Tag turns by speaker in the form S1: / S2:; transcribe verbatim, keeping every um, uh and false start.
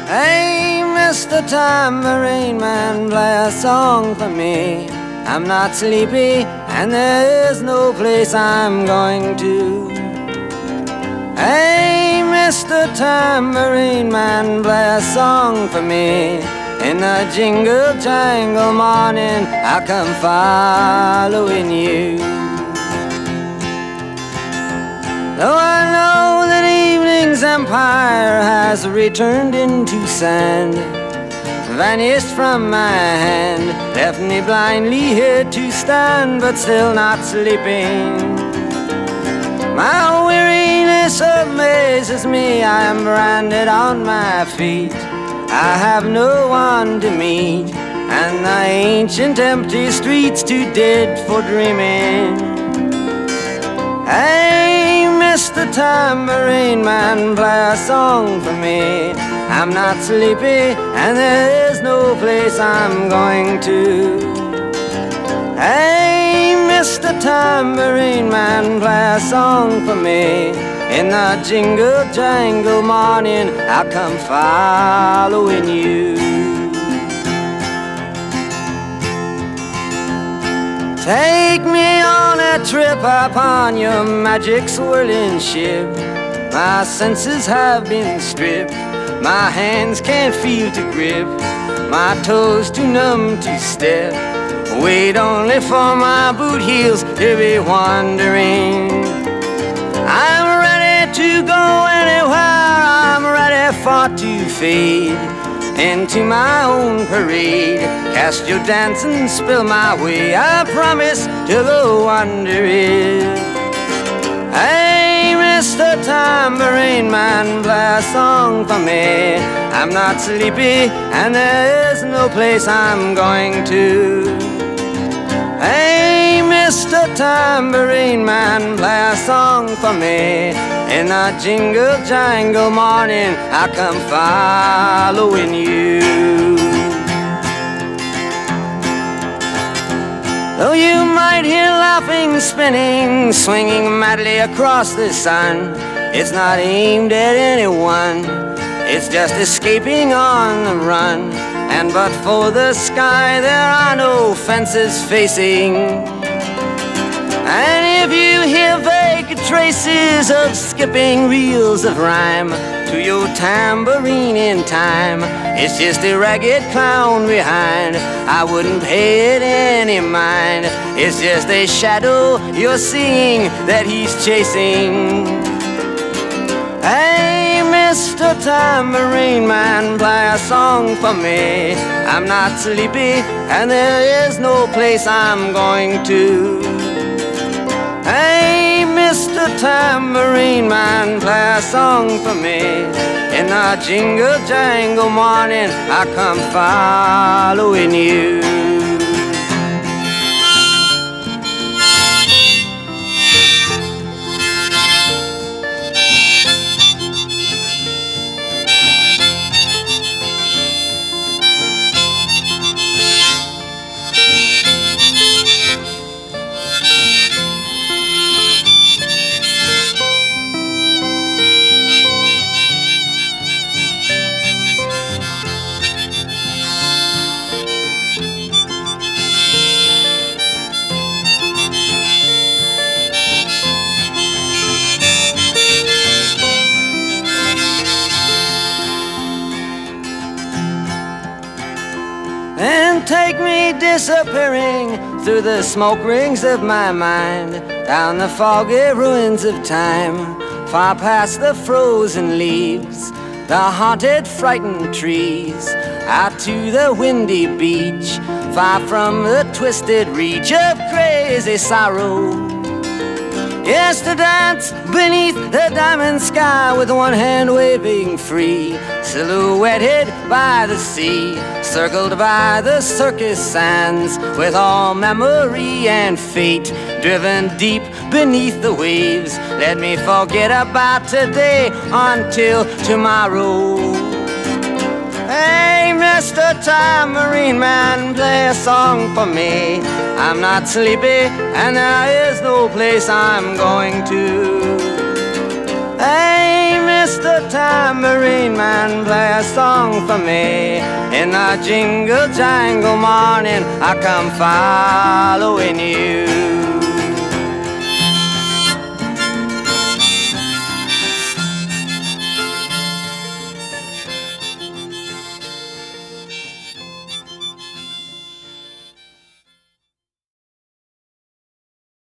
S1: Hey, Mister Tambourine Man, play a song for me. I'm not sleepy, and there is no place I'm going to. Hey, Mister Tambourine Man, play a song for me. In the jingle jangle morning, I'll come following you. Though I know that evening's empire has returned into sand, vanished from my hand, left me blindly here to stand, but still not sleeping. My weariness amazes me, I am branded on my feet. I have no one to meet, and the ancient empty streets too dead for dreaming. Hey, Mister Tambourine Man, play a song for me. I'm not sleepy, and there is no place I'm going to. Hey, Mister Tambourine Man, play a song for me. In the jingle jangle morning, I'll come following you. Take me on a trip upon your magic swirling ship. My senses have been stripped, my hands can't feel to grip, my toes too numb to step. Wait only for my boot heels to be wandering. I'm ready to go anywhere, I'm ready for to fade into my own parade. Cast your dance and spill my way, I promise to go under it. Hey, Mister Tambourine Man, play a song for me. I'm not sleepy, and there is no place I'm going to. Hey, Mister Tambourine Man, play a song for me. In the jingle jangle morning, I come following you. Though you might hear laughing, spinning, swinging madly across the sun, it's not aimed at anyone, it's just escaping on the run. And but for the sky, there are no fences facing. And if you hear vague traces of skipping reels of rhyme to your tambourine in time, it's just a ragged clown behind. I wouldn't pay it any mind. It's just a shadow you're seeing that he's chasing. Hey, Mister Tambourine Man, play a song for me. I'm not sleepy, and there is no place I'm going to. Hey, Mister Tambourine Man, play a song for me. In the jingle jangle morning, I come following you. And take me disappearing through the smoke rings of my mind, down the foggy ruins of time, far past the frozen leaves, the haunted, frightened trees, out to the windy beach, far from the twisted reach of crazy sorrow. Yes, to dance beneath the diamond sky with one hand waving free, silhouetted by the sea, circled by the circus sands, with all memory and fate driven deep beneath the waves. Let me forget about today until tomorrow. Hey, Mister Tambourine Man, play a song for me. I'm not sleepy, and there is no place I'm going to. Hey, Mister Tambourine Man, and play a song for me. In the jingle jangle morning, I come following you.